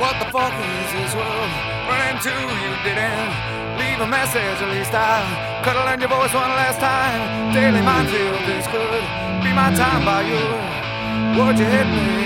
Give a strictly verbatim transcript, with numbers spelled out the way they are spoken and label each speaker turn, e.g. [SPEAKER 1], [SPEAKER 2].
[SPEAKER 1] What the fuck is this world running to? You didn't leave a message, at least I could have learned your voice one last time. Daily minefield, this could be my time by you. Would you hit me?